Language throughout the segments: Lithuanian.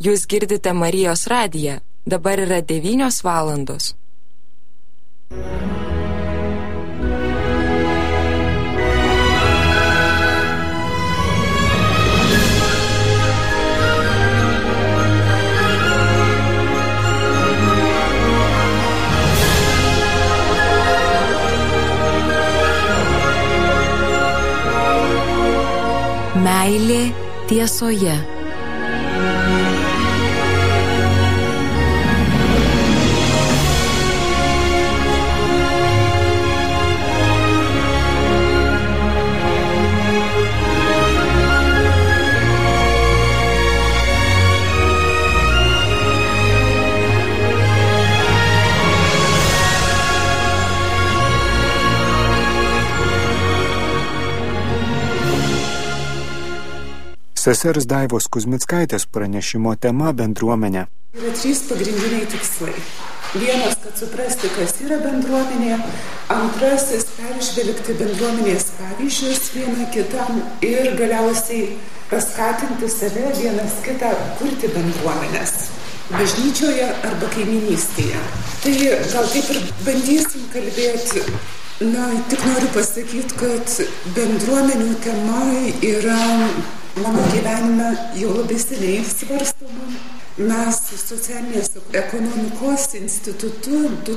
Jūs girdite Marijos radiją. Dabar yra 9 valandos. Meilė tiesoje. Sesers Daivos Kuzmickaitės pranešimo tema bendruomenė. Yra 3 pagrindiniai tikslai. Vienas, kad suprasti, kas yra bendruomenė. Antrasis, peržvelgti bendruomenės pavyzdžius vieną kitam ir galiausiai paskatinti save vienas kitą kurti bendruomenės. Bažnyčioje arba kaiminystėje. Tai gal taip ir bandysim kalbėti. Tik noriu pasakyti, kad bendruomenių tema yra mano gyvenime jau labai seniai svarstoma. Mes socialinės ekonomikos institutu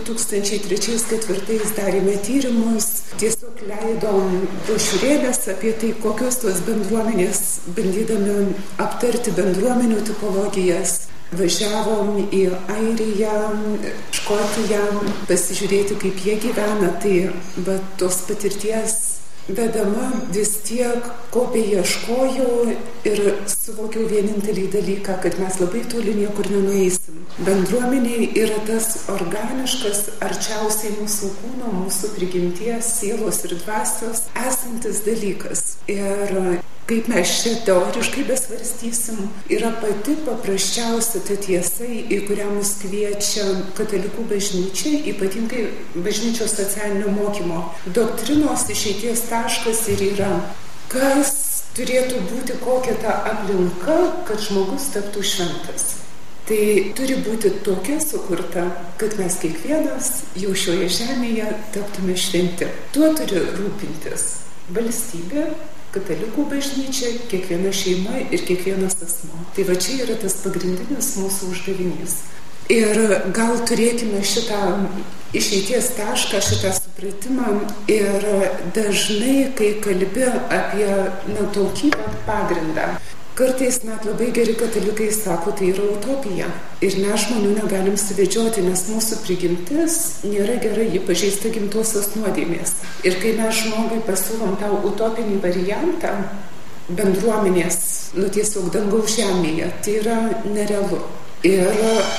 2003-2004 darėme tyrimus, tiesiog leidom brošiūrėles apie tai, kokios tos bendruomenės, bandydami aptarti bendruomenių tipologijas. Važiavom į Airiją, Škotiją, pasižiūrėti, kaip jie gyvena, tai tos patirties vedama vis tiek, ko beieškojau ir suvokiau vienintelį dalyką, kad mes labai toli niekur nenueisim. Bendruomeniai yra tas organiškas, arčiausiai mūsų kūno, mūsų prigimties, sielos ir dvasios esantis dalykas. Ir kaip mes čia teoriškai besvarstysim, yra pati paprasčiausia ta tiesa, į kurią mus kviečia katalikų bažnyčia, ypatingai bažnyčios socialinio mokymo doktrinos išeities taškas ir yra, kas turėtų būti kokia ta aplinka, kad žmogus taptų šventas. Tai turi būti tokia sukurta, kad mes kiekvienas jau šioje žemėje taptume šventi. Tuo turi rūpintis valstybė, katalikų bažnyčia, kiekviena šeima ir kiekvienas asmuo. Tai va čia yra tas pagrindinis mūsų uždavinys. Ir gal turėkime šitą išeities tašką, šitą supratimą ir dažnai, kai kalbi apie tokį pagrindą, kartais net labai geri katalikai sako, tai yra utopija. Ir mes žmonių negalim suvedžioti, nes mūsų prigimtis nėra gera, ji pažeista gimtosios nuodėmės. Ir kai mes žmogui pasiūlom tą utopinį variantą bendruomenės, tiesiog dangaus žemėje, tai yra nerealu. Ir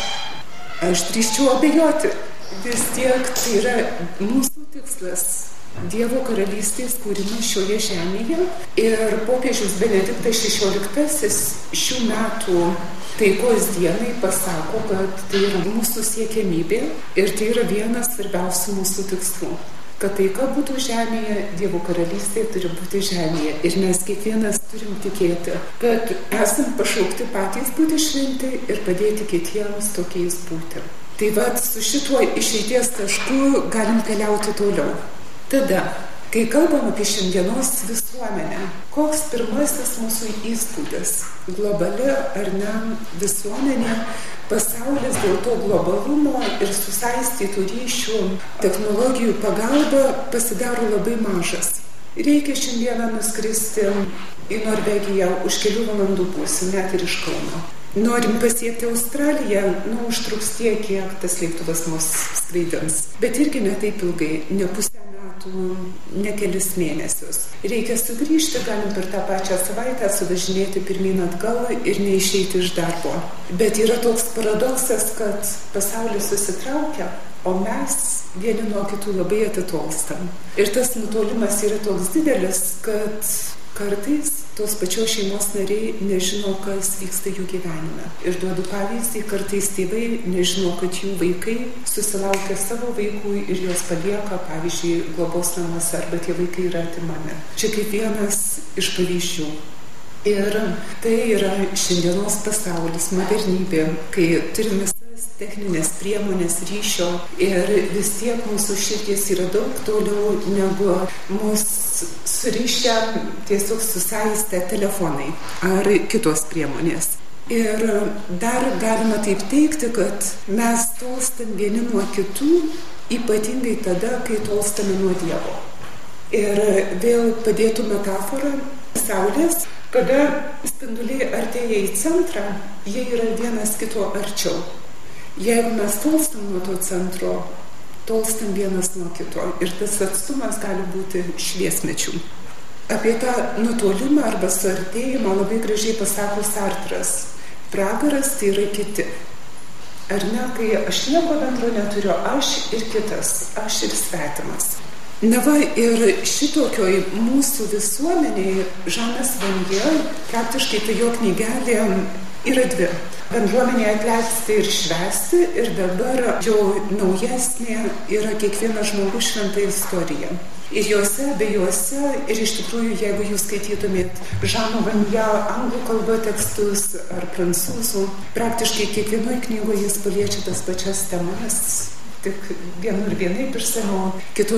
aš drįsčiau abejoti. Vis tiek tai yra mūsų tikslas. Dievo karalystės kūrimas šioje žemėje ir popiežius Benediktas XVI šių metų taikos dienai pasako, kad tai yra mūsų siekiamybė ir tai yra vienas svarbiausių mūsų tikslų. Kad taika būtų žemėje, Dievo karalystė turi būti žemėje ir mes kiekvienas turim tikėti, kad esam pašaukti patys būti šventi ir padėti kitiems tokiais būti. Tai su šituo išeities tašku galim keliauti toliau. Tada, kai kalbam apie šiandienos visuomenę, koks pirmasis mūsų įspūdis? Globali ar ne visuomenė, pasaulis dėl to globalumo ir susaistytų ryšių technologijų pagalba pasidaro labai mažas. Reikia šiandieną nuskristi į Norvegiją, už kelių valandų būsim, net ir iš Kauno. Norim pasiekti Australiją, užtruks tiek, kiek tas lėktuvas mus skraidins. Bet irgi ne taip ilgai, ne pusę metų, ne kelis mėnesius. Reikia sugrįžti, galim per tą pačią savaitę suvažinėti pirmyn atgal ir neišeiti iš darbo. Bet yra toks paradoksas, kad pasaulis susitraukia, o mes vieni nuo kitų labai atitolstam. Ir tas nutolimas yra toks didelis, kad kartais tos pačios šeimos nariai nežino, kas vyksta jų gyvenime. Ir duodu pavyzdį, kartais tėvai nežino, kad jų vaikai susilaukia savo vaikų ir juos palieka, pavyzdžiui, globos namuose, arba tie vaikai yra atimami. Čia kaip vienas iš pavyzdžių. Ir tai yra šiandienos pasaulis, modernybė, kai turim visas techninės priemonės ryšio ir vis tiek mūsų širdis yra daug toliau negu mūsų surišę tiesiog susaistę telefonai ar kitos priemonės. Ir dar galima taip teikti, kad mes tolstam vieni nuo kitų, ypatingai tada, kai tolstame nuo Dievo. Ir vėl padėtų metaforą Saulės, kada spinduliai artėja į centrą, jie yra vienas kito arčiau. Jeigu mes tolstam nuo to centro, tolstam vienas nuo kito ir tas atstumas gali būti šviesmečių. Apie tą nutolimą arba suartėjimą labai gražiai pasako Sartras. Pragaras tai yra kiti. Ar ne, kai aš nieko bendro neturiu, aš ir kitas, aš ir svetimas. Na va, ir šitokioj mūsų visuomeniai Žanas Vanjė, praktiškai tai jo knygelė yra dvi. Bendruomenė atleisti ir švęsti, ir dabar jau naujesnė yra kiekvienas žmogus šventa istorija. Ir juose, abiejose, ir iš tikrųjų, jeigu jūs skaitytumėt Žano Vanjė anglų kalba tekstus ar prancūzų, praktiškai kiekvienoje knygoje jis paliečia tas pačias temas, tik vienur vienaip išsamiau,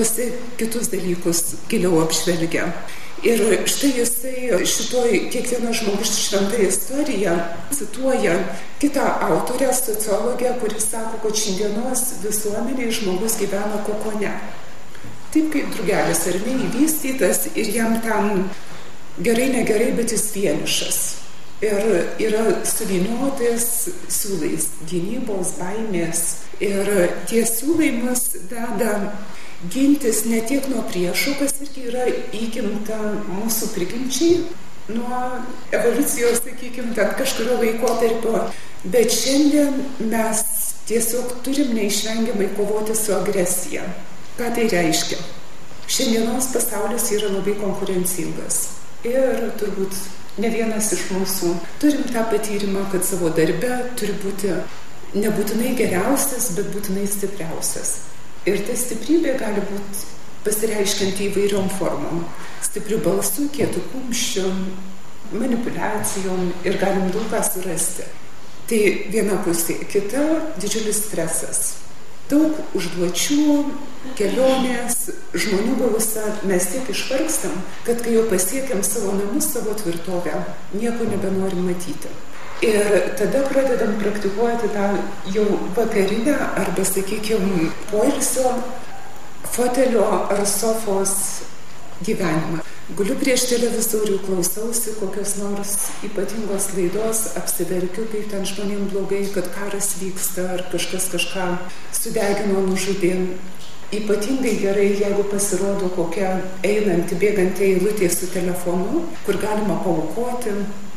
kitus dalykus giliau apžvelgia. Ir štai jisai šitoj kiekvienas žmogus šventa istorija cituoja kitą autorę, sociologę, kuris sako, kad šiandienos visuomenėje žmogus gyvena kokone. Taip kaip drugelis ar ne įvystytas ir jam ten gerai, negerai, bet jis vienišas. Ir yra suvyniotas siūlais gynybos, baimės. Ir tie siūlai mus veda gintis ne tiek nuo priešų, kas irgi yra įgimta mūsų prigimčiai, nuo evoliucijos, sakykime, ten kažkurio laikotarpio. Bet šiandien mes tiesiog turim neišvengiamai kovoti su agresija. Ką tai reiškia? Šiandienos pasaulis yra labai konkurencingas. Ir turbūt ne vienas iš mūsų turim tą patyrimą, kad savo darbe turi būti nebūtinai geriausias, bet būtinai stipriausias. Ir ta stiprybė gali būti pasireiškianti įvairiom formom. Stiprių balsų, kietų kumščių, manipulacijom ir galim daug ką surasti. Tai viena pusė, kita didžiulis stresas. Daug užduočių, kelionės, žmonių gausa, mes tiek išvargstam, kad kai jau pasiekiam savo namus, savo tvirtovę, nieko nebenorim matyti. Ir tada pradedam praktikuoti tą jau vakarinę arba, sakykime, poilsio fotelio ar sofos gyvenimą. Guliu prieš televizorių, klausausi kokios nors ypatingos laidos, apsiverkiu, kaip ten žmonėm blogai, kad karas vyksta ar kažkas kažką sudegino, nužudė. Ypatingai gerai, jeigu pasirodo kokia einanti, bėganti eilutė su telefonu, kur galima paaukoti.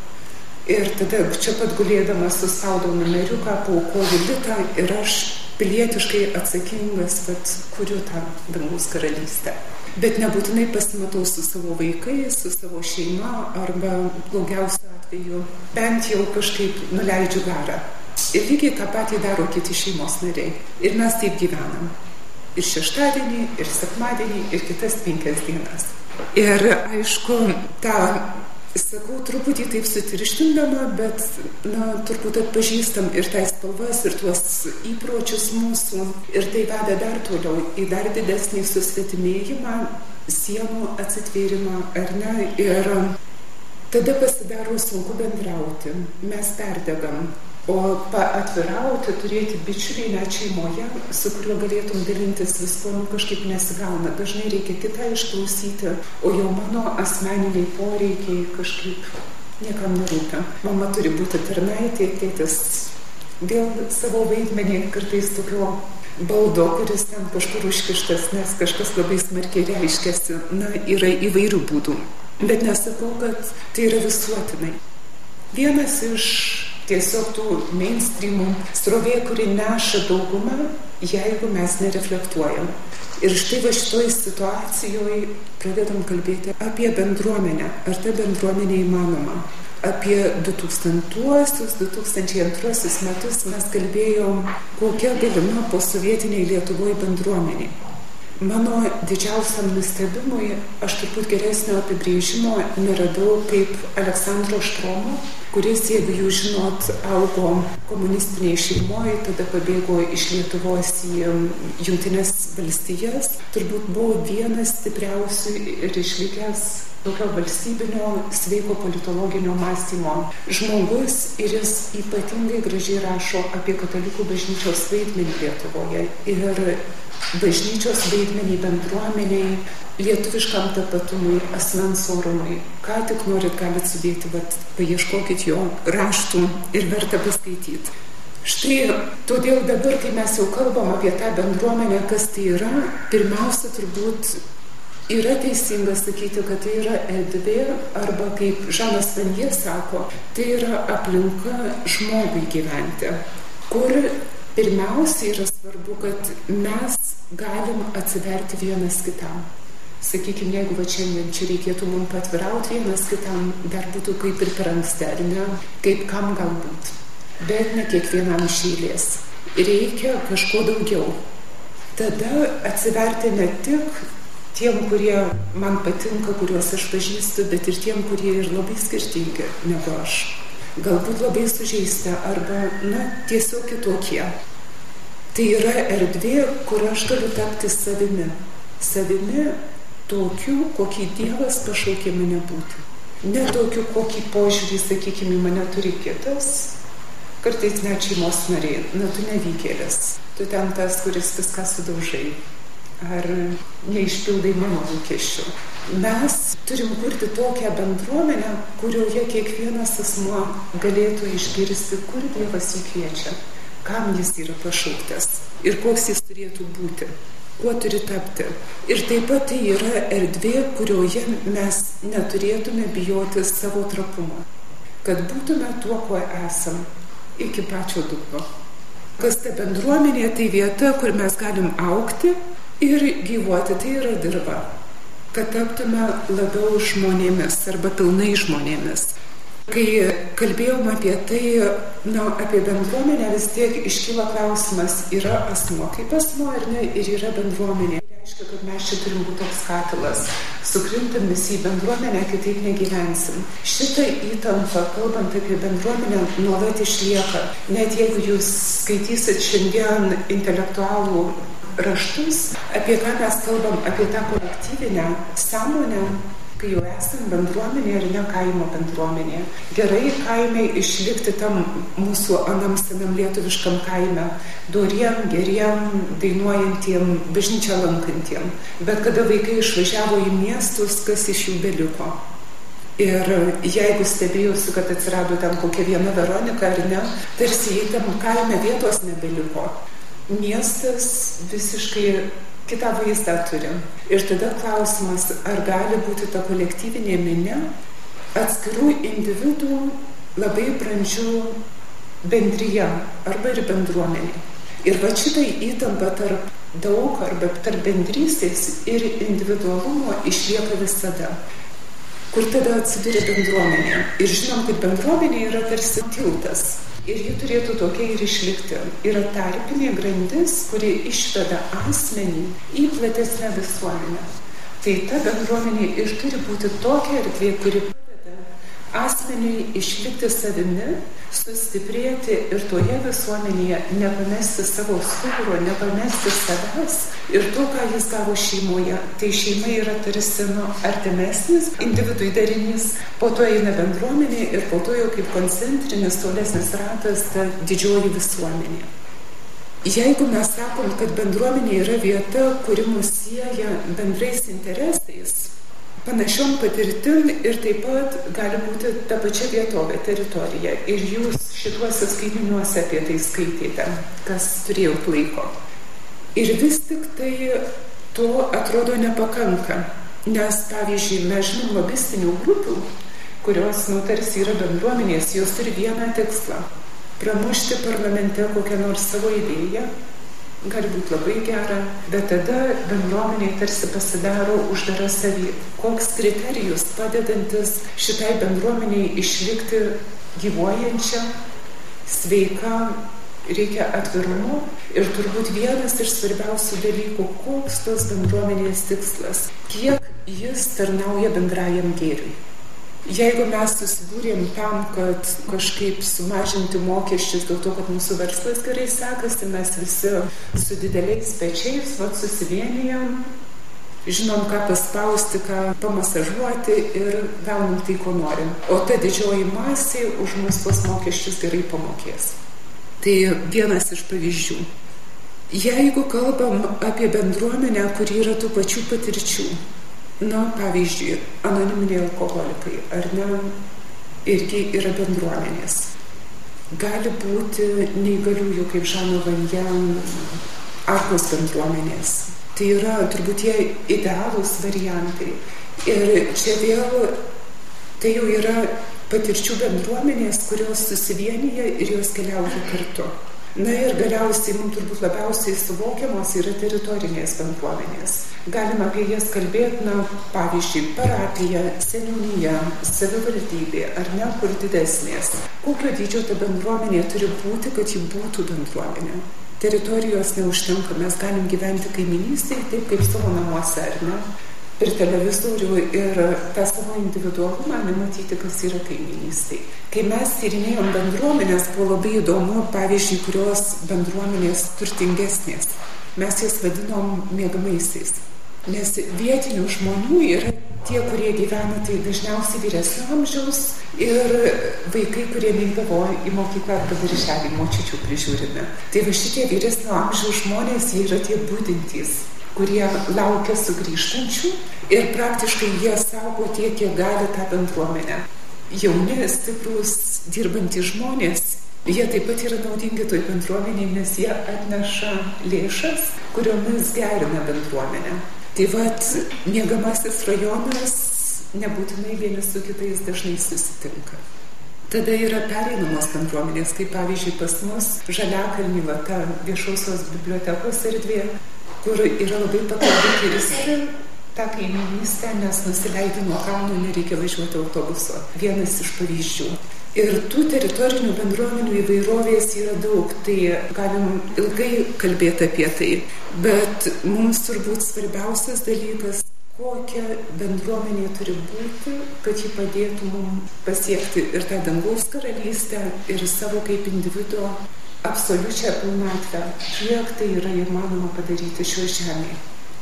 Ir tada čia pat gulėdama suspaudau numeriuką, paaukoju litą ir aš pilietiškai atsakingas, kad kuriu tą dangaus karalystę. Bet nebūtinai pasimatau su savo vaikais, su savo šeima arba blogiausiu atveju bent jau kažkaip nuleidžiu garą. Ir lygiai tą patį daro kiti šeimos nariai. Ir mes taip gyvenam. Ir šeštadienį, ir sekmadienį, ir kitas 5 dienas. Ir aišku, tą sakau truputį taip sutirštindama, bet turbūt atpažįstam ir tai spalvas, ir tuos įpročius mūsų. Ir tai veda dar toliau į dar didesnį susvetimėjimą, sienų atsitvėrimą, ar ne? Ir tada pasidaro sunku bendrauti. Mes perdegam. O atvirauti, turėti bičiulį net šeimoje, su kuriuo galėtum dalintis viskuo, kažkaip nesigauna. Dažnai reikia kitą išklausyti, o jau mano asmeniniai poreikiai kažkaip niekam nerūpia. Mama turi būti tarnaitė, tėtis vėl savo vaidmenį, kartais tokio baldo, kuris ten kažkur užkištas, nes kažkas labai smarkiai reiškiasi. Yra įvairių būdų. Bet nesakau, kad tai yra visuotinai. Vienas iš tiesiog tų mainstreamų srovė, kuri neša daugumą, jeigu mes nereflektuojam. Ir štai va šitoj situacijoje pradedam kalbėti apie bendruomenę. Ar ta bendruomenė įmanoma? Apie 2000-2002 metus mes kalbėjom, kokia galima posovietiniai Lietuvoje bendruomeniai. Mano didžiausiam nustebimui aš turbūt geresnio apibrėžimo neradau kaip Aleksandro Štromo, kuris, jeigu jūs žinot, augo komunistinėje šeimoje, tada pabėgo iš Lietuvos į Jungtines Valstijas, turbūt buvo vienas stipriausių ir išlikęs tokio valstybinio, sveiko politologinio mąstymo žmogus, ir jis ypatingai gražiai rašo apie katalikų bažnyčios vaidmenį Lietuvoje ir bažnyčios vaidmenį bendruomeniai, lietuviškam tapatumui, asmens orumui. Ką tik norit, galit sudėti, bet paieškokit jo raštų ir verta paskaityti. Štai todėl dabar, kai mes jau kalbam apie tą bendruomenę, kas tai yra, pirmiausia turbūt yra teisinga sakyti, kad tai yra erdvė, arba kaip Žanas Vanjė sako, tai yra aplinka žmogui gyventi, kur pirmiausia yra svarbu, kad mes galim atsiverti vienas kitam. Sakykime, jeigu va šiandien čia reikėtų mums patvirauti vienas kitam, dar būtų kaip ir per anksti, ar ne? Kaip kam galbūt. Bet ne kiekvienam iš eilės. Reikia kažko daugiau. Tada atsiverti ne tik tiem, kurie man patinka, kuriuos aš pažįstu, bet ir tiem, kurie ir labai skirtingi negu aš. Galbūt labai sužeisti arba, tiesiog kitokie. Tai yra erdvė, kur aš galiu tapti savimi. Savimi tokiu, kokį Dievas pašaukė mane būti. Ne tokiu, kokį požiūrį, sakykime, mane turi kitas. Kartais net šeimos nariai, tu nevykėlis. Tu ten tas, kuris viską sudaužai. Ar neišpildai mano lūkesčių. Mes turim kurti tokią bendruomenę, kurioje kiekvienas asmuo galėtų išgirsti, kur Dievas jį kviečia, kam jis yra pašauktas ir koks jis turėtų būti, kuo turi tapti. Ir taip pat tai yra erdvė, kurioje mes neturėtume bijoti savo trapumo, kad būtume tuo, kuo esam, iki pačio dugno. Kas ta bendruomenė, tai vieta, kur mes galim augti ir gyvuoti, tai yra dirba, kad taptume labiau žmonėmis arba pilnai žmonėmis. Kai kalbėjom apie tai, apie bendruomenę, vis tiek iškyla klausimas, yra asmuo kaip asmuo, ar ne, ir yra bendruomenė. Tai reiškia, kad mes čia turim būti toks katilas. Sukrintam visi į bendruomenę, kitaip negyvensim. Šitą įtampą, kalbant apie bendruomenę, nuolat išlieka. Net jeigu jūs skaitysit šiandien intelektualų raštus, apie ką mes kalbam, apie tą kolektyvinę sąmonę, kai jau esam bendruomenė ir ne kaimo bendruomenė. Gerai kaime išlikti tam mūsų anam senam lietuviškam kaime, doriem, geriem, dainuojantiem, bažnyčią lankantiem. Bet kada vaikai išvažiavo į miestus, kas iš jų beliko? Ir jeigu stebėjusi, kad atsirado ten kokia viena Veronika ar ne, tarsi jai tam kaime vietos nebeliko. Miestas visiškai kitą vaizdą turim. Ir tada klausimas, ar gali būti ta kolektyvinė minia atskirų individų labai brandžių bendryje arba ir bendruomenė. Ir va šitai įtampa tarp daug arba tarp bendrystės ir individualumo išlieka visada. Kur tada atsiduria bendruomenė? Ir žinom, kad bendruomenė yra tarsi tiltas. Ir ji turėtų tokia ir išlikti. Yra tarpinė grandis, kuri išveda asmenį į platesnę visuomenę. Tai ta bendruomenė ir turi būti tokia erdvė, kuri padeda asmeniui išlikti savimi, sustiprėti ir toje visuomenėje nepamesti savo stuburo, nepamesti savęs ir to, ką jis gavo šeimoje. Tai šeima yra tarsi artimesnis individui darinys, po to eina bendruomenė ir po to jau kaip koncentrinis tolesnis ratas ta didžioji visuomenė. Jeigu mes sakom, kad bendruomenė yra vieta, kuri mus sieja bendrais interesais, panašiom patirtim ir taip pat gali būti ta pačia vietovė, teritorija. Ir jūs šituose skaitiniuose apie tai skaitėte, kas turėjot laiko. Ir vis tik tai to atrodo nepakanka. Nes, pavyzdžiui, mes žinom lobistinių grupių, kurios tarsi yra bendruomenės, jos turi vieną tikslą – pramušti parlamente kokią nors savo idėją. Gali būti labai gera, bet tada bendruomeniai tarsi pasidaro uždara savy. Koks kriterijus padedantis šitai bendruomeniai išlikti gyvuojančią, sveiką reikia atvirumo ir turbūt vienas iš svarbiausių dalykų, koks tos bendruomenės tikslas, kiek jis tarnauja bendrajam gėriui. Jeigu mes susidūrėm tam, kad kažkaip sumažinti mokesčius dėl to, kad mūsų verslas gerai sekasi, mes visi su dideliais pečiais susivienijam, žinom, ką paspausti, ką pamasažuoti ir gaunam tai, ko norim. O ta didžioji masė už mus tos mokesčius gerai pamokės. Tai vienas iš pavyzdžių. Jeigu kalbam apie bendruomenę, kuri yra tų pačių patirčių, pavyzdžiui, anoniminiai alkoholikai, ar ne, irgi yra bendruomenės. Gali būti neįgaliųjų, kaip Žano Vanjen, Arkos bendruomenės. Tai yra turbūt tie idealūs variantai. Ir čia vėl tai jau yra patirčių bendruomenės, kurios susivienyja ir jos keliauja kartu. Na ir galiausiai mums turbūt labiausiai suvokiamos yra teritorinės bendruomenės. Galima apie jas kalbėti, pavyzdžiui, parapija, seniūnija, savivaldybė, ar ne, kur didesnės. Kokio dydžio ta bendruomenė turi būti, kad ji būtų bendruomenė? Teritorijos neužtenka, mes galim gyventi kaiminystėje taip, kaip savo namuose, ar ne? Per televizorių ir tą savo individualumą nematyti, kas yra kaiminystėje. Kai mes tyrinėjom bendruomenės, buvo labai įdomu, pavyzdžiui, kurios bendruomenės turtingesnės. Mes jas vadinom miegamaisiais. Nes vietinių žmonių yra tie, kurie gyvena, tai dažniausiai vyresnio amžiaus ir vaikai, kurie neidavo į mokyklą arba darželį, močiučių prižiūrimi. Tai va šitie vyresnio amžiaus žmonės, jie yra tie būdintys, kurie laukia sugrįžtančių ir praktiškai jie saugo tiek, kiek gali tą bendruomenę. Jauni, stiprus, dirbantys žmonės, jie taip pat yra naudingi toj bendruomeniai, nes jie atneša lėšas, kuriomis gerina bendruomenę. Tai vat, miegamasis rajonas nebūtinai vieni su kitais dažnai susitinka. Tada yra pereinamos bendruomenės, kaip pavyzdžiui pas mus Žaliakalny, ta viešosios bibliotekos erdvė, kur yra labai patogu kirsti tą kaiminystę, nes nusileidi nuo kalno, nereikia važiuoti autobuso. Vienas iš pavyzdžių. Ir tų teritorinių bendruomenių įvairovės yra daug, tai galim ilgai kalbėti apie tai. Bet mums turbūt svarbiausias dalykas, kokia bendruomenė turi būti, kad ji padėtų mums pasiekti ir tą dangaus karalystę, ir savo kaip individuo absoliučią pilnatvę, kiek tai yra įmanoma padaryti šioje žemėje.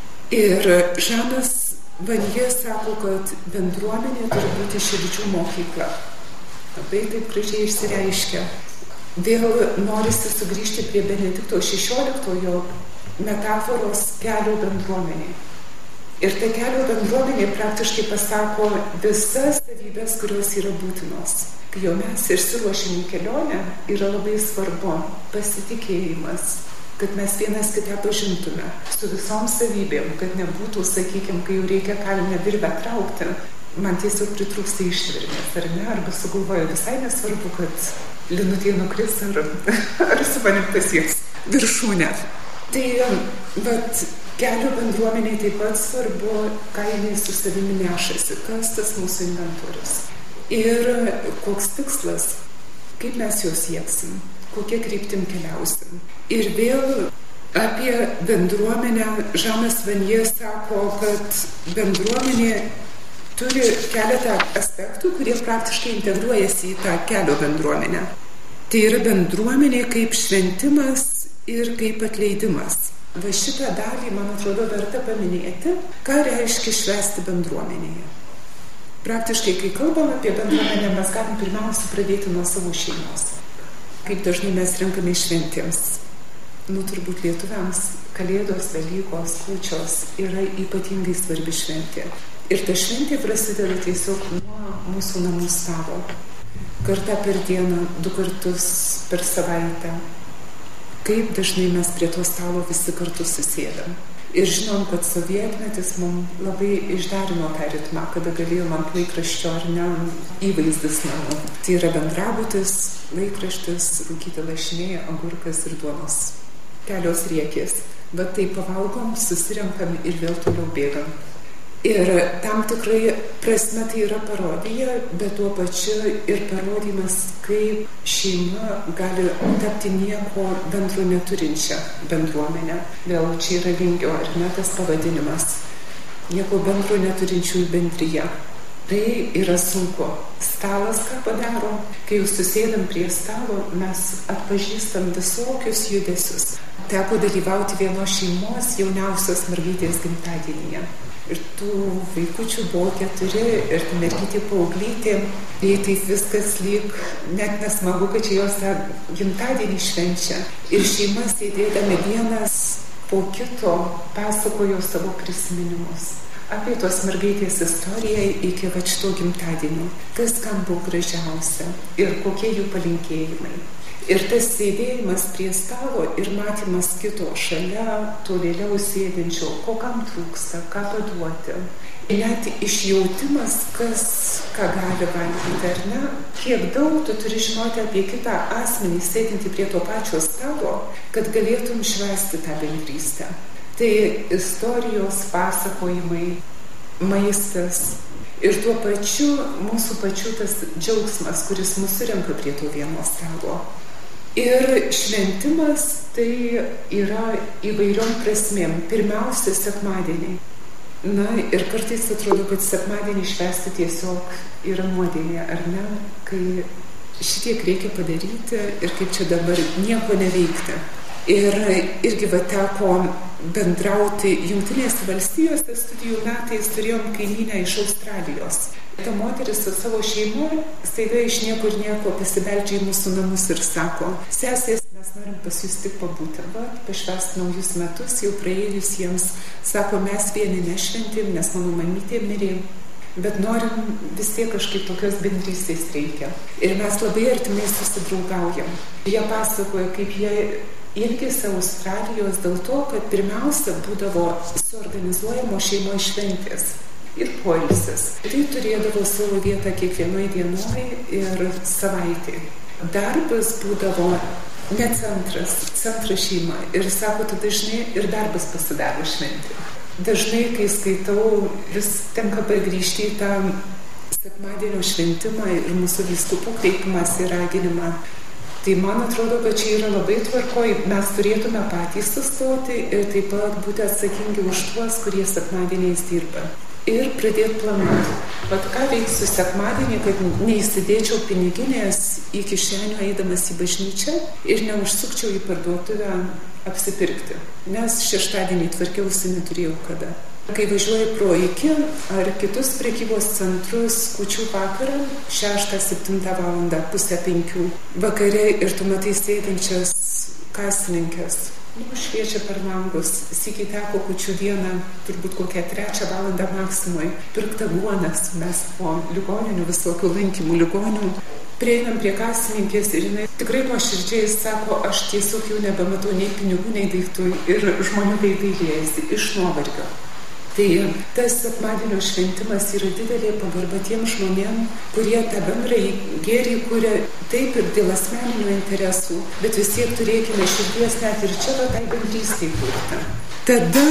Ir Žanas Vanjen sako, kad bendruomenė turi būti širdžių mokykla. Labai taip gražiai išsireiškia. Vėl norisi sugrįžti prie Benedikto XVI metaforos kelio bendruomenė. Ir ta kelio bendruomenė praktiškai pasako visas savybės, kurios yra būtinos. Kai jau mes išsiruošim į kelionę, yra labai svarbu pasitikėjimas, kad mes vienas kitą pažintume su visom savybėm, kad nebūtų, sakykime, kai jau reikia kalinę virvę traukti, man tiesiog pritrūksta ištvermės, ar ne? Arba sugalvoju, visai nesvarbu, kad linutė nukris ar su manim pasieks viršūnę. Tai vat, kelio bendruomeniai taip pat svarbu, ką jinai su savimi nešasi, kas tas mūsų inventorius. Ir koks tikslas, kaip mes jo sieksim, kokie kryptim keliausim. Ir vėl apie bendruomenę Žanas Vanjen sako, kad bendruomenė turi keletą aspektų, kurie praktiškai integruojasi į tą kelio bendruomenę. Tai yra bendruomenė kaip šventimas ir kaip atleidimas. Va šitą dalį, man atrodo, verta paminėti, ką reiškia švęsti bendruomenėje. Praktiškai, kai kalbam apie bendruomenę, mes galim pirmiausia pradėti nuo savo šeimos. Kaip dažnai mes renkame šventėms. Turbūt lietuviams Kalėdos, Velykos, kūčios yra ypatingai svarbi šventė. Ir ta šventė prasideda tiesiog nuo mūsų namų stalo. Kartą per dieną, 2 kartus per savaitę. Kaip dažnai mes prie to stalo visi kartu susėdam. Ir žinom, kad sovietmetis mums labai išderino tą ritmą, kada galėjom ant laikraščio ar ne įvaizdis namų. Tai yra bendrabutis, laikraštis, rūkyti lašiniai, agurkas ir duonos. Kelios riekės. Bet tai pavalgom, susirenkam ir vėl toliau bėgam. Ir tam tikrai prasme tai yra parodija, bet tuo pačiu ir parodymas, kaip šeima gali tapti nieko bendro neturinčią bendruomenę. Vėl čia yra Vingio, ar ne, tas pavadinimas. Nieko bendro neturinčiųjų bendryje. Tai yra sunku. Stalas ką padaro? Kai jau susėdam prie stalo, mes atpažįstam visokius judesius. Teko dalyvauti vienos šeimos jauniausios mergaitės gimtadienyje. Ir tų vaikučių buvo 4 ir mergytė paaugytė. Jai taip viskas lyg net nesmagu, kad čia jos gimtadienį švenčia. Ir šeima sėdėdami vienas po kito pasakojo savo prisiminimus apie tos mergaitės istoriją iki va šito gimtadienio. Kas kam buvo gražiausia ir kokie jų palinkėjimai. Ir tas sėdėjimas prie stalo ir matymas kito šalia, tolėliau sėdinčio, ko kam trūksta, ką paduoti. Net išjautimas, kas ką gali valgyti, ar ne? Kiek daug tu turi žinoti apie kitą asmenį, sėdinti prie to pačio stalo, kad galėtum švęsti tą bendrystę. Tai istorijos, pasakojimai, maistas ir tuo pačiu mūsų pačių tas džiaugsmas, kuris mus surenka prie to vieno stalo. Ir šventimas tai yra įvairiom prasmėm. Pirmiausia, sekmadieniai. Na ir kartais atrodo, kad sekmadienį švęsti tiesiog yra nuodėmė, ar ne? Kai šitiek reikia padaryti ir kaip čia dabar nieko neveikti. Ir irgi teko bendrauti Jungtinėse Valstijose studijų metais, turėjom kaimynę iš Australijos. Ta moteris su savo šeima staiga iš niekur nieko pasibeldžia į mūsų namus ir sako: sesės, mes norim pas jūs tik pabūti, pašvęsti naujus metus, jau praėjus jiems. Sako, mes vieni nešventėm, nes mano mamytė mirė, bet norim vis tiek kažkaip tokios bendrystės reikia. Ir mes labai artimai susidraugaujam. Jie pasakoja, kaip jie ilgisi Australijos dėl to, kad pirmiausia būdavo suorganizuojamo šeimoje šventės ir poilsis. Tai turėdavo savo vietą kiekvienoj dienoj ir savaitėj. Darbas būdavo ne centras šeima. Ir sako, tai dažnai ir darbas pasidaro šventė. Dažnai, kai skaitau, vis tenka pagrįžti į tą sekmadienio šventimą ir mūsų vyskupų kreipimas ir raginimą. Tai man atrodo, kad čia yra labai tvarkoj. Mes turėtume patys sustoti ir taip pat būti atsakingi už tuos, kurie sekmadieniais dirba. Ir pradėti planuoti. Vat ką veiksiu sekmadienį, kad neįsidėčiau piniginės į kišenę eidamas į bažnyčią ir neužsukčiau į parduotuvę apsipirkti. Nes šeštadienį tvarkiausi, neturėjau kada. Kai važiuoju pro iki ar kitus prekybos centrus kūčių vakarą, 6-7 valandą, 4:30 vakare ir tu matai sėdinčias kasininkės. Šviečia per langus, sykį teko kūčių dieną, turbūt kokią 3 valandą maksimui, pirkti aguonas, mes po ligoninių, visokių lankymų ligonių. Prieinam prie kasininkės ir jinai tikrai nuoširdžiai sako, aš tiesiog jau nebematau nei pinigų, nei daiktų ir žmonių veidai liejasi iš nuovargio. Tai tas sekmadienio šventimas yra didelė pagarba tiem žmonėm, kurie tą bendrąjį gėrį kuria taip ir dėl asmeninių interesų, bet vis tiek turėkime širdies net ir čia tai bendrystei kurti. Tada,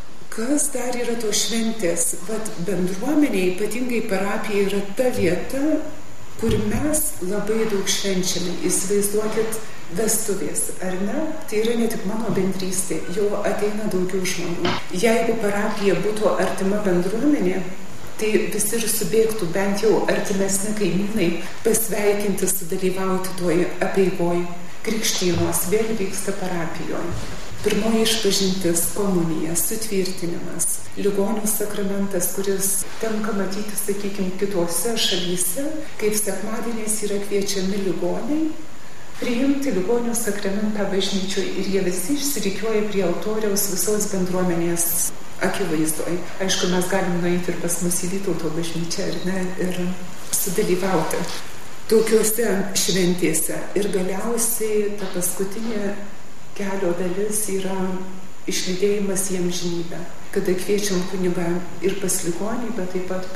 kas dar yra to šventės? Bendruomenė, ypatingai parapija, yra ta vieta, kur mes labai daug švenčiame. Įsivaizduokit vestuvės, ar ne? Tai yra ne tik mano bendrystė, jau ateina daugiau žmonių. Jeigu parapija būtų artima bendruomenė, tai visi ir subėgtų, bent jau artimesni kaimynai, pasveikinti, sudalyvauti toj apeigoj. Krikštynos vėl vyksta parapijoje. Pirmoji išpažintis, komunija, sutvirtinimas, ligonių sakramentas, kuris tenka matyti, sakykime, kitose šalyse, kaip sekmadieniais yra kviečiami ligoniai, priimti ligonių sakramentą bažnyčioje ir jie visi išsirikiuoja prie altoriaus visos bendruomenės akivaizdoj. Aišku, mes galim nueiti ir pas mus į Vytauto bažnyčią, ar ne, ir sudalyvauti tokiuose šventėse. Ir galiausiai ta paskutinė kelio dalis yra išlydėjimas į amžinybę, kada kviečiam kunigą ir pas ligonį, bet taip pat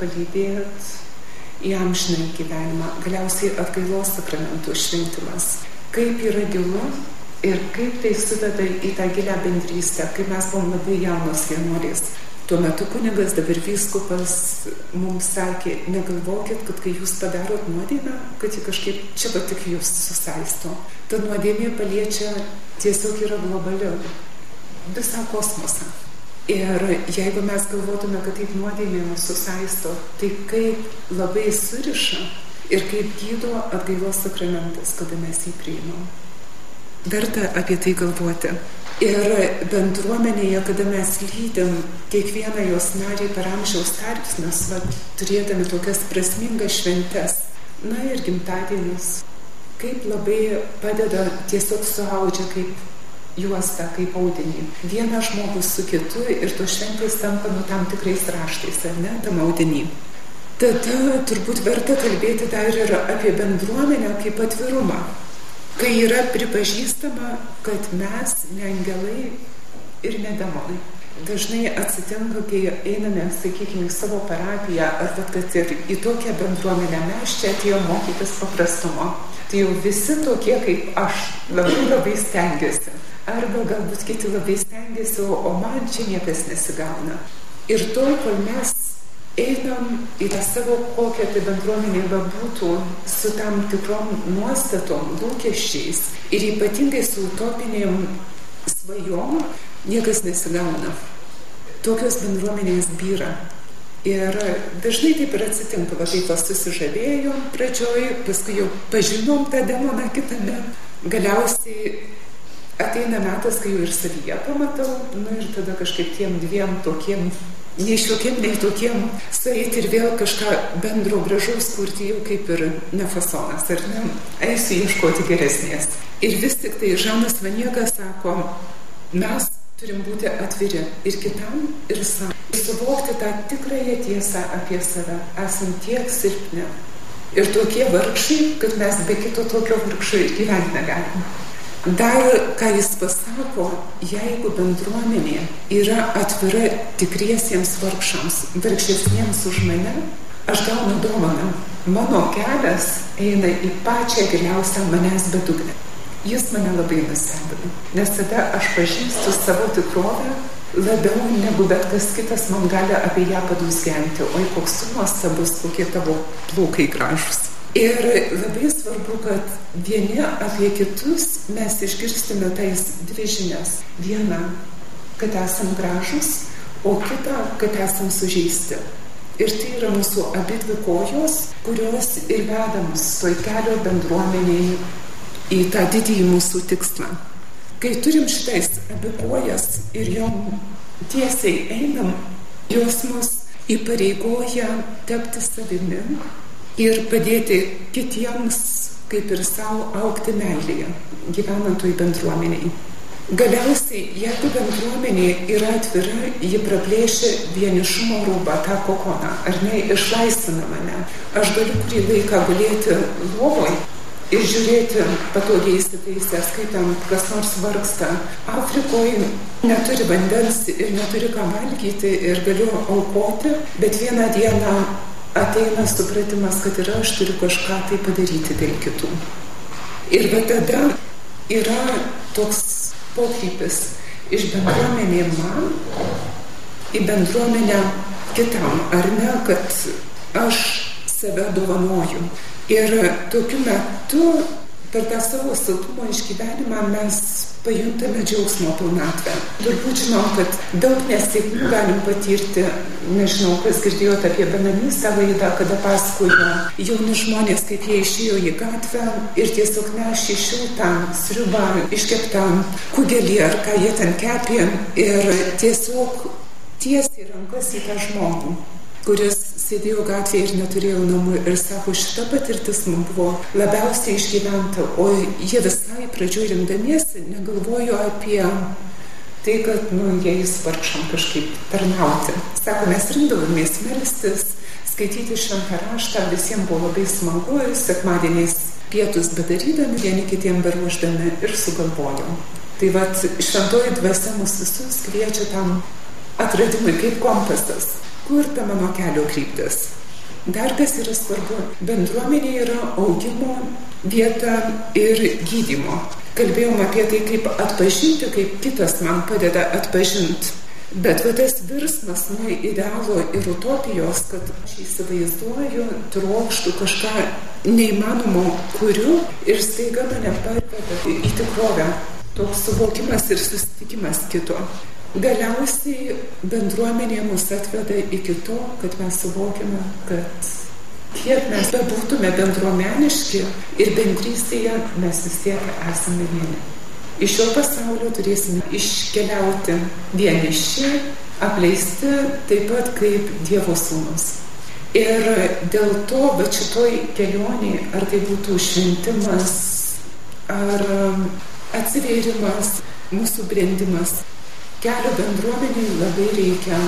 palydėt į amžinąjį gyvenimą. Galiausiai atgailos sakramentų šventimas. Kaip yra gilu ir kaip tai suveda į tą gilią bendrystę, kai mes buvom labai jaunos vienuolės. Tuo metu kunigas, dabar vyskupas, mums sakė, negalvokit, kad kai jūs padarot nuodėmę, kad ji kažkaip čia va tik jūs susaisto. Ta nuodėmė paliečia tiesiog yra globali, visą kosmosą. Ir jeigu mes galvotume, kad taip nuodėmė mus susaisto, tai kaip labai suriša ir kaip gydo atgailos sakramentas, kada mes jį priimam. Verta apie tai galvoti. Ir bendruomenėje, kada mes lydim kiekvieną jos narį per amžiaus tarpsnius, turėdami tokias prasmingas šventes, na ir gimtadienius, kaip labai padeda tiesiog suaudžia kaip juostą, kaip audinį. Vienas žmogus su kitu ir tos šventės tampa tam tikrais raštais, ar ne, tam audinį. Tada turbūt verta kalbėti dar ir apie bendruomenę kaip atvirumą. Kai yra pripažįstama, kad mes ne angelai ir ne demonai. Dažnai atsitinka, kai einame, sakykime, į savo parapiją, arba kad ir į tokią bendruomenę mes čia atėjome mokytis paprastumo. Tai jau visi tokie kaip aš labai stengiasi. Arba galbūt kiti labai stengiasi, o man čia niekas nesigauna. Ir tol, kol mes einam į tą savo kokią tai bendruomenė bebūtų su tam tikrom nuostatom, lūkesčiais ir ypatingai su utopinėm svajom, niekas nesigauna. Tokios bendruomenės byra. Ir dažnai taip ir atsitinka, va taip susižavėjom pradžioj, paskui jau pažinom tą demoną kitame. Galiausiai ateina metas, kai jau ir savyje pamatau, ir tada kažkaip tiem dviem tokiem nei šiokiem, nei tokiem sueiti ir vėl kažką bendro gražaus kurti jau kaip ir ne fasonas, ar ne? Eisiu ieškoti geresnės. Ir vis tik tai Žanas Vaniegas sako, mes turim būti atviri ir kitam, ir savo. Ir suvokti tą tikrąją tiesą apie save. Esam tiek silpni ir tokie vargšai, kad mes be kito tokio vargšo gyventi negalim. Dar, ką jis pasako, jeigu bendruomenė yra atvira tikriesiems vargšams, vargšesniems už mane, aš gaunu dovaną. Mano kelias eina į pačią giliausią manęs bedugnę. Jis mane labai nustebino, nes tada aš pažįstu savo tikrovę labiau negu bet kas kitas man gali apie ją padūzgenti. Oi, koks tu nuostabus, kokie tavo plaukai gražus. Ir labai svarbu, kad vieni apie kitus mes išgirstume tais dvi žinias. Viena, kad esam gražus, o kita, kad esam sužeisti. Ir tai yra mūsų abidvi kojos, kurios ir veda mus toj kelio bendruomeniai į tą didįjį mūsų tikslą. Kai turim šitais abi kojas ir jom tiesiai einam, jos mus įpareigoja tapti savimi ir padėti kitiems, kaip ir savo, augti meilėje, gyvenant toj bendruomeniai. Galiausiai, jeigu bendruomenė yra atvira, ji praplėšia vienišumo rūbą, tą kokoną, ar ne, išlaisvina mane. Aš galiu kurį laiką gulėti lovoj ir žiūrėti patogiai įsitaisęs, kai ten kas nors vargsta. Afrikoje neturi vandens ir neturi ką valgyti ir galiu aukoti, bet vieną dieną ateina supratimas, kad ir aš turiu kažką tai padaryti dėl kitų. Ir va tada yra toks pokrypis iš bendruomenė man į bendruomenę kitam, ar ne, kad aš save dovanoju. Ir tokiu metu per tą savo silpnumo išgyvenimą mes pajuntame džiaugsmo pilnatvę. Turbūt žinom, kad daug nesėkmių galim patirti. Nežinau, kas girdėjote apie benamystę laidą, kada pasakojo jauni žmonės, kaip jie išėjo į gatvę ir tiesiog nešė šiltą sriubą, iškeptą kugelį ar ką jie ten kepė ir tiesiog tiesiai rankas į tą žmogų, kuris sėdėjo gatvėje ir neturėjo namų ir sako, šita patirtis man buvo labiausiai išgyventa, o jie visai pradžioj rinkdamiesi negalvojo apie tai, kad jais vargšam kažkaip tarnauti. Sako, mes rinkdavomės melstis, skaityti šventą raštą, visiems buvo labai smagu, sekmadieniais pietus bedarydami, vieni kitiem beruošdami ir sugalvojom. Tai vat šventoji dvasia mus visus kviečia tam atradimui kaip kompasas. Kur ta mano kelio kryptis? Dar kas yra svarbu, bendruomenė yra augimo vieta ir gydymo. Kalbėjom apie tai, kaip atpažinti, kaip kitas man padeda atpažinti Bet tas virsmas nuo idealo ir utopijos, kad aš įsivaizduoju, trokštų kažką neįmanomo kuriu ir staiga mane parveda į tikrovę. Toks suvokimas ir susitikimas kito. Galiausiai bendruomenė mus atveda iki to, kad mes suvokime, kad kiek mes bebūtume bendruomeniški ir bendrystėje, mes vis tiek esame vieni. Iš šio pasaulio turėsime iškeliauti vieniši, apleisti, taip pat kaip Dievo sūnus. Ir dėl to, bet šitoj kelionėj, ar tai būtų šventimas, ar atsivėrimas, mūsų brendimas, kelio bendruomeniai labai reikia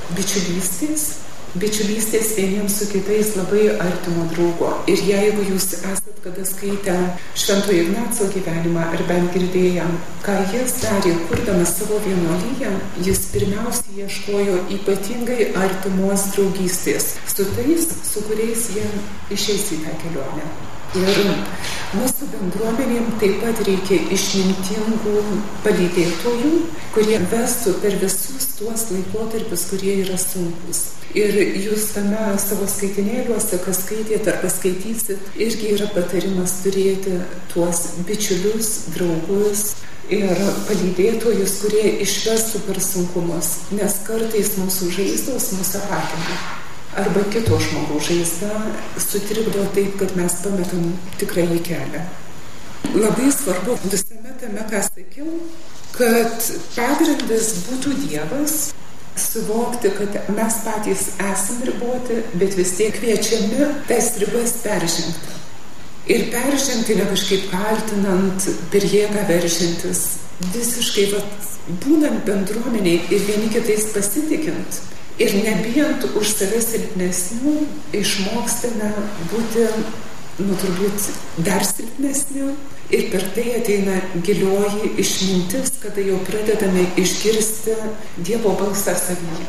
bičiulystės vieniems su kitais, labai artimo draugo. Ir jeigu jūs esat kada skaitę Šventojo Ignaco gyvenimą ar bent girdėję, ką jis darė, kurdamas savo vienuoliją, jis pirmiausiai ieškojo ypatingai artimos draugystės su tais, su kuriais jie išeis į tą kelionę. Ir mūsų bendruomenėm taip pat reikia išmintingų palydėtojų, kurie vestų per visus tuos laikotarpius, kurie yra sunkus. Ir jūs tame savo skaitinėliuose, kas skaitėt ar paskaitysit, irgi yra patarimas turėti tuos bičiulius, draugus ir palydėtojus, kurie išvestų per sunkumus, nes kartais mūsų žaizdos mūsų apakina. Arba kito žmogaus žaizda sutrikdo taip, kad mes pametam tikrąjį kelią. Labai svarbu visame tame, ką sakiau, kad pagrindas būtų Dievas, suvokti, kad mes patys esame riboti, bet vis tiek kviečiami tas ribas peržengti. Ir peržengti ne kažkaip kaltinant, per jėgą veržintis, visiškai būnant bendruomeniai ir vieni kitais pasitikint. Ir nebijant už save silpnesnių, išmokstame būti, turbūt, dar silpnesnių. Ir per tai ateina gilioji išmintis, kada jau pradedame išgirsti Dievo balsą savyje.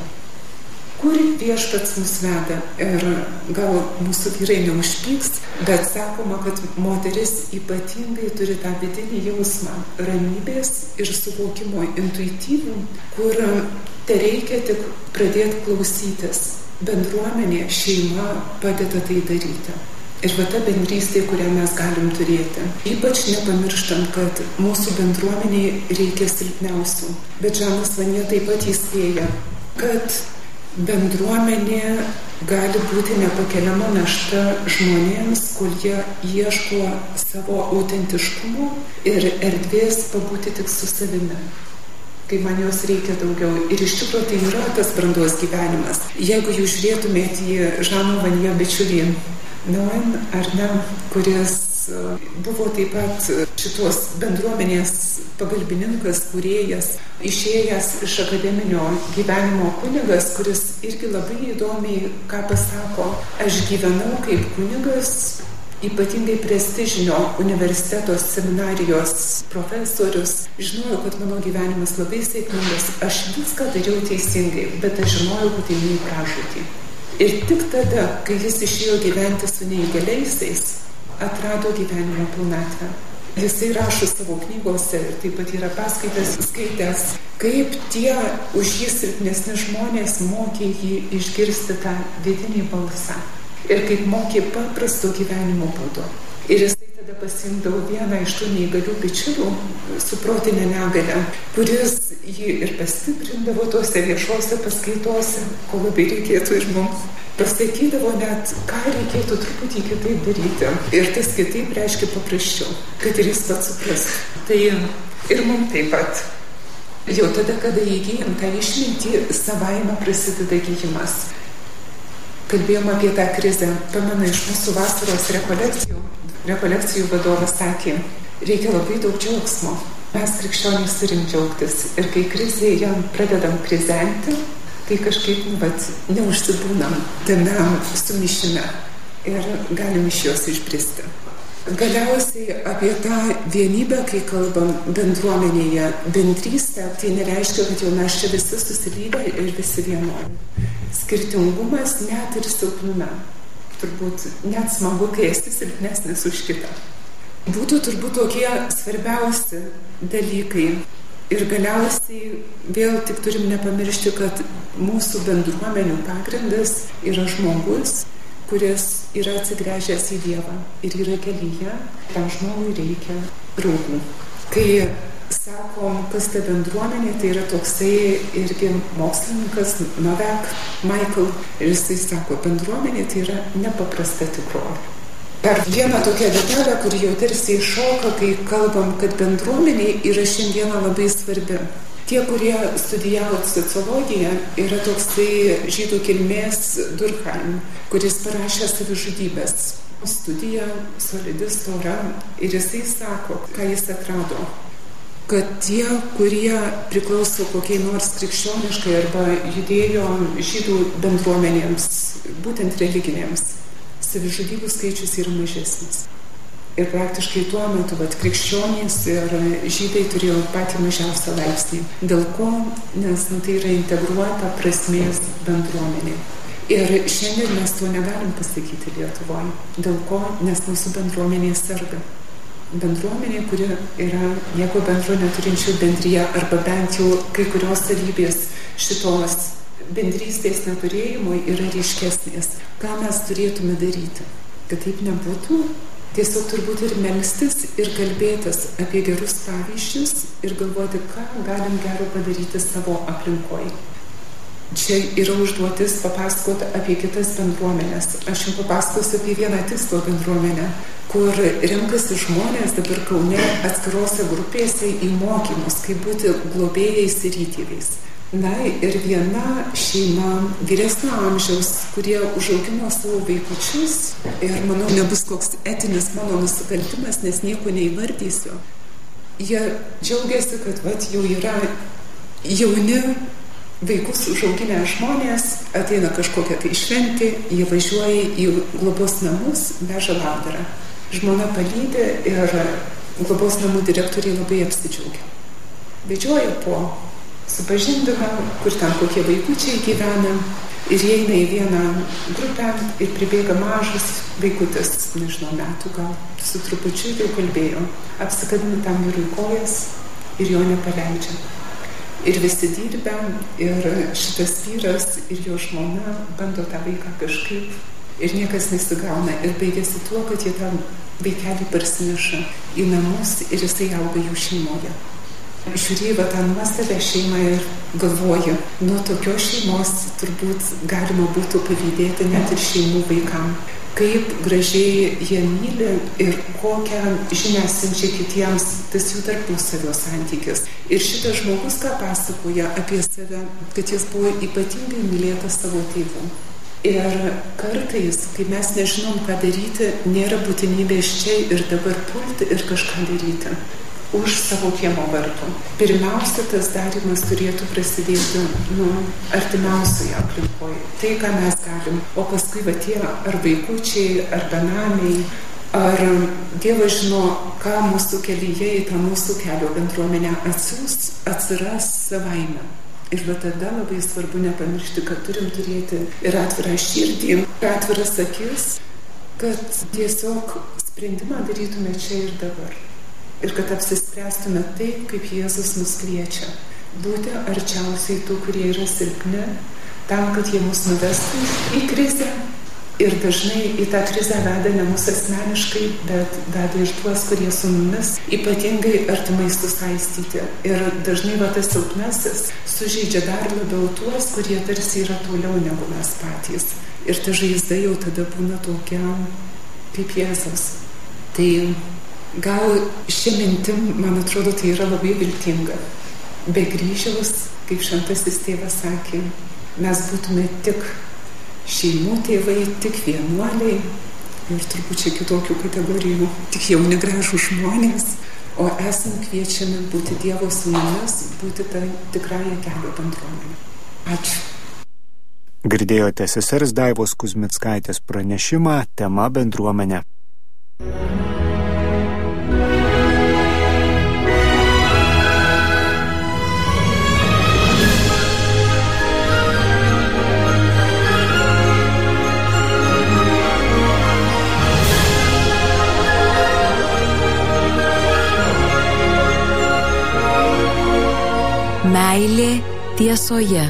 Kur Viešpats mus veda? Ir gal mūsų vyrai neužpyks, bet sakoma, kad moteris ypatingai turi tą vidinį jausmą ramybės ir suvokimo intuityvų, kur tereikia tik pradėti klausytis. Bendruomenė, šeima padeda tai daryti. Ir ta bendrystė, kurią mes galim turėti. Ypač nepamirštant, kad mūsų bendruomeniai reikia silpniausių. Bet Žanas Vanje taip pat įspėja, kad bendruomenė gali būti nepakeliama našta žmonėms, kol jie ieško savo autentiškumo ir erdvės pabūti tik su savimi. Kai man jos reikia daugiau. Ir iš tikrųjų tai yra tas brandos gyvenimas. Jeigu jūs žiūrėtumėte į Žano Vanje bičiulį Noen, ar ne, kuris buvo taip pat šitos bendruomenės pagalbininkas, kūrėjas, išėjęs iš akademinio gyvenimo kunigas, kuris irgi labai įdomiai ką pasako. Aš gyvenau kaip kunigas, ypatingai prestižinio universiteto seminarijos profesorius. Žinojau, kad mano gyvenimas labai sėkmingas. Aš viską dariau teisingai, bet aš žinojau, kad einu į pražūtį. Ir tik tada, kai jis išėjo gyventi su neįgaliaisiais, atrado gyvenimo pilnatvę. Jisai rašo savo knygose ir taip pat yra paskaitas skaitęs, kaip tie už jį silpnesni žmonės mokė jį išgirsti tą vidinį balsą. Ir kaip mokė paprasto gyvenimo būdo. Ir jisai tada pasiimdavo vieną iš tų neįgalių bičiulių su protinė negalia, kuris jį ir pastiprindavo tose viešose paskaitose, ko labai reikėtų ir mums. Pasakydavo net, ką reikėtų truputį kitaip daryti. Ir tas kitaip reiškia paprasčiau, kad ir jis pats suprastų. Tai ir mums taip pat. Jau tada, kada įgyjam tą išmintį, savaime prasideda gyjimas. Kalbėjom apie tą krizę. Pamenu, iš mūsų vasaros rekolekcijų vadovas sakė, reikia labai daug džiaugsmo. Mes krikščionys turim džiaugtis. Ir kai krizėje pradedam krizenti, tai kažkaip neužsibūnam tame sumišime ir galim iš jos išbristi. Galiausiai apie tą vienybę, kai kalbam bendruomenėje, bendrystę, tai nereiškia, kad jau mes čia visi susilygę ir visi vienodi. Skirtingumas net ir silpnume. Turbūt net smagu, kai esi silpnesnis už kitą. Būtų turbūt tokie svarbiausi dalykai. Ir galiausiai vėl tik turim nepamiršti, kad mūsų bendruomenių pagrindas yra žmogus, kuris yra atsigręžęs į Dievą ir yra kelyje, tam žmogui reikia draugų. Kai sakom, kas ta bendruomenė, tai yra toksai irgi mokslininkas Novak Michael, ir jisai sako, bendruomenė tai yra nepaprasta tikrovė. Per vieną tokią detalę, kuri jau tarsi iššoka, kai kalbam, kad bendruomenė yra šiandieną labai svarbi. Tie, kurie studijavo sociologiją, yra toksai žydų kilmės Durkheim, kuris parašė savižudybės studiją, solidi, stora, ir jisai sako, ką jis atrado, kad tie, kurie priklauso kokiai nors krikščioniškai arba judėjo žydų bendruomenėms, būtent religinėms, savižudybių skaičius yra mažesnis. Ir praktiškai tuo metu krikščionys ir žydai turėjo patį mažiausią laipsnį. Dėl ko? Nes tai yra integruota prasmės bendruomenė. Ir šiandien mes to negalim pasakyti Lietuvoje. Dėl ko? Nes mūsų bendruomenė serga. Bendruomenė, kuri yra nieko bendro neturinčių bendryje, arba bent jau kai kurios savybės šitos bendrystės neturėjimo yra ryškesnės. Ką mes turėtume daryti? Kad taip nebūtų, tiesiog turbūt ir melstis ir kalbėtis apie gerus pavyzdžius ir galvoti, ką galim gero padaryti savo aplinkoje. Čia yra užduotis papasakoti apie kitas bendruomenės. Aš jums papasakosiu apie vieną tikslo bendruomenę, kur renkasi žmonės dabar Kaune atskirose grupėse į mokymus, kaip būti globėjais ir įtėviais. Na ir viena šeima vyresnio amžiaus, kurie užaugino savo vaikučius, ir manau nebus koks etinis mano nusikaltimas, nes nieko neįvardysiu. Jie džiaugiasi, kad jau yra jauni vaikus užauginę žmonės, ateina kažkokia tai šventė, jie važiuoja į globos namus, veža labdarą. Žmona palydi ir globos namų direktoriai labai apsidžiaugia. Vedžioja po supažindina, kur ten kokie vaikučiai gyvena, ir įeina į vieną grupę ir pribėga mažas vaikutis, nežinau, metų gal, su trupučiu jau kalbėjo, apsikabina tam vyrui kojas ir jo nepaleidžia. Ir visi dirbę, ir šitas vyras ir jo žmona bando tą vaiką kažkaip, ir niekas nesigauna, ir baigėsi tuo, kad jie tą vaikelį parsineša į namus ir jisai auga jų šeimoje. Žiūrėjau tą nuostabę šeimą ir galvoju, nuo tokios šeimos turbūt galima būtų pavydėti net ir šeimų vaikam. Kaip gražiai jie myli ir kokią žinią siunčia kitiems tas jų tarpusavio santykis. Ir šitas žmogus ką pasakoja apie save, kad jis buvo ypatingai mylėtas savo tėvų. Ir kartais, kai mes nežinom, ką daryti, nėra būtinybės čia ir dabar pulti ir kažką daryti už savo kiemo vartų. Pirmiausia, tas darymas turėtų prasidėti artimiausioje aplinkoje. Tai, ką mes galim. O paskui tie ar vaikučiai, ar benamiai, ar Dievas žino, ką mūsų kelyje į tą mūsų kelio bendruomenę atsiras savaime. Ir tada labai svarbu nepamiršti, kad turim turėti ir atvirą širdį, ir atviras akis, kad tiesiog sprendimą darytume čia ir dabar. Ir kad apsispręstume taip, kaip Jėzus mus kviečia. Būti arčiausiai tų, kurie yra silpni, tam, kad jie mus nuvestų į krizę. Ir dažnai į tą krizę veda ne mus asmeniškai, bet veda ir tuos, kurie su mumis ypatingai artimai susaistyti. Ir dažnai tas silpnasis sužeidžia dar labiau tuos, kurie tarsi yra toliau negu mes patys. Ir ta žaizda jau tada būna tokia kaip Jėzus. Tai gal šią mintim, man atrodo, tai yra labai viltinga. Be kryžiaus, kaip šventasis tėvas sakė, mes būtume tik šeimų tėvai, tik vienuoliai ir turbūt čia kitokių kategorijų, tik jauni gražūs žmonės, o esam kviečiami būti Dievo sūnumis, būti tą tikrąją kelio bendruomenę. Ačiū. Girdėjote sesers Daivos Kuzmickaitės pranešimą tema bendruomenė. tiesoje.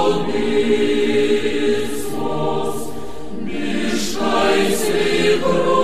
Mieszkaj z